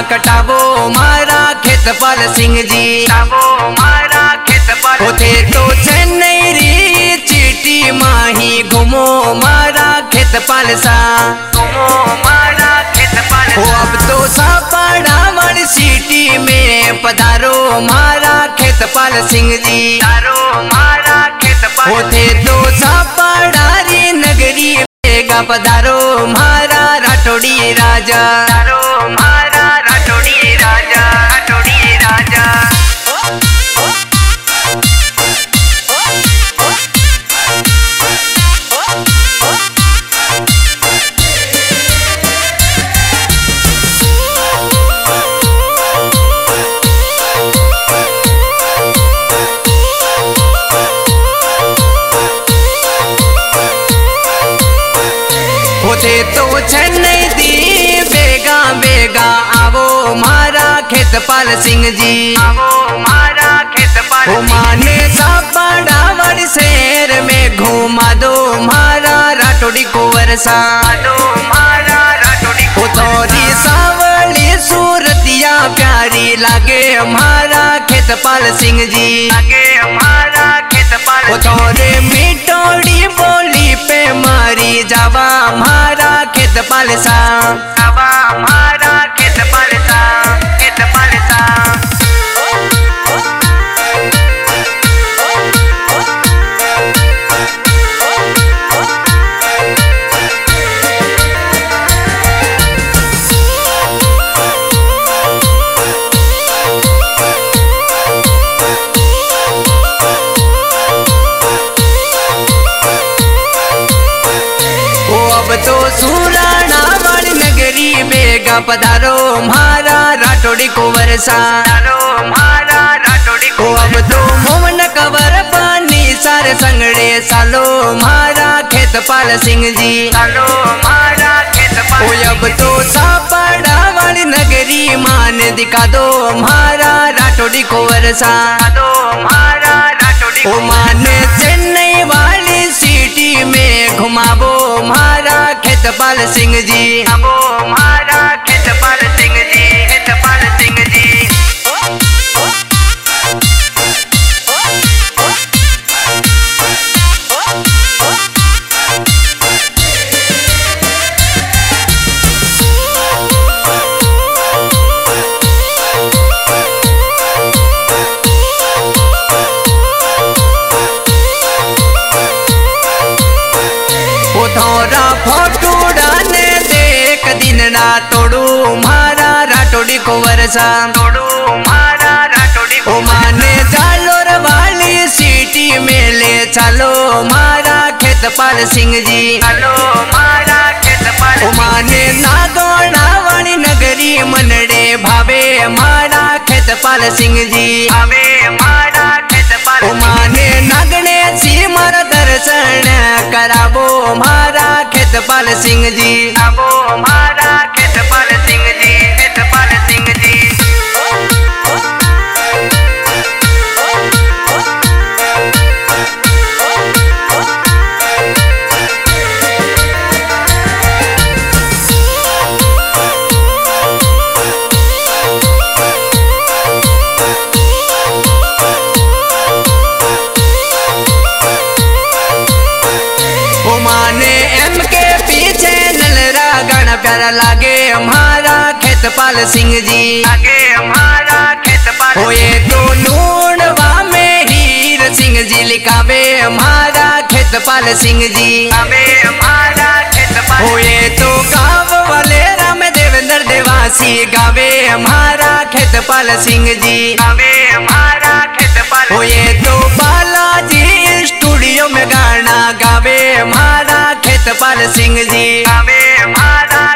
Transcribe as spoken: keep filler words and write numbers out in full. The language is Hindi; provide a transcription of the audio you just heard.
कटावो मारा खेतपाल सिंह जी, कटावो मारा खेतपाल। होते तो चेन्नई री चिट्ठी माही घूमो मारा खेतपाल सा, घूमो मारा खेतपाल। हो अब तो सापाड़ा वाली सिटी में पधारो मारा खेतपाल सिंह जी, पधारो मारा खेतपाल। होते तो सापाड़ा री नगरी बेगा पधारो मारा राठौड़ी राजा, पधारो मारा राठौड़ी राजा, राठौड़ी राजा। होते तो चेन्नई दी बेगा बेगा आवो मारा खेतपाल सिंह जी, आवो मारा खेतपाल। हो माने सापाड़ा वाली शहर में घुमा दो मारा राठौड़ी को वर्षा, दो मारा राठौड़ी को। थोड़ी सावली सूरतिया प्यारी लागे हमारा खेतपाल सिंह जी, लागे हमारा खेतपाल। हो थोड़े मिठोड़ी बोली पे मारी जावा हमारा खेतपाल सा, जावा हमारा खेतपाल सा, खेतपाल सा। अब तो सुराना वाली नगरी बेगा पधारो मारा राठौड़ी को वर्षा, पधारो मारा राठौड़ी को। अब तो मोमन कवर पानी सारे संगड़े सालो मारा खेतपाल सिंह जी, सालो मारा खेतपाल। ओ अब तो सापाड़ा वाली नगरी मान दिखा दो मारा राठौड़ी को वर्षा, दो मारा राठौड़ी को। माने चेन्नई वाली सिटी में घुमावो मारा खेतपाल सिंह जी, घुमावो मारा खेतपाल सिंह जी, खेतपाल सिंह जी। थोड़ा फोटो डाने देख दिन रात तोड़ू मारा राठौड़ी को वर्षा, तोड़ू मारा राठौड़ी को। माने जालोर वाली सिटी में ले चलो मारा खेतपाल सिंह जी, चलो मारा खेतपाल। माने नागौड़ा वाली नगरी मनड़े भावे मारा खेतपाल सिंह जी, भावे मारा खेतपाल। माने नागने सी मारा दर्शन करावो मारा खेतपाल सिंह जी, आवो मारा खेतपाल सिंह जी, खेतपाल सिंह जी। माने एम के पीछे नलरा गण प्यारा लागे हमारा खेतपाल सिंह जी, लागे हमारा खेतपाल। होए तो लूणवा में हीर सिंह जी लिखावे हमारा खेतपाल सिंह जी, लिखावे हमारा खेतपाल। होए तो गाँव वाले राम देवेंद्र देवासी गावे हमारा खेतपाल सिंह जी, गावे हमारा खेतपाल। होए तो बालाजी स्टूडियो में गाना गावे हमारा खेतपाल सिंह जी, गावे हमारा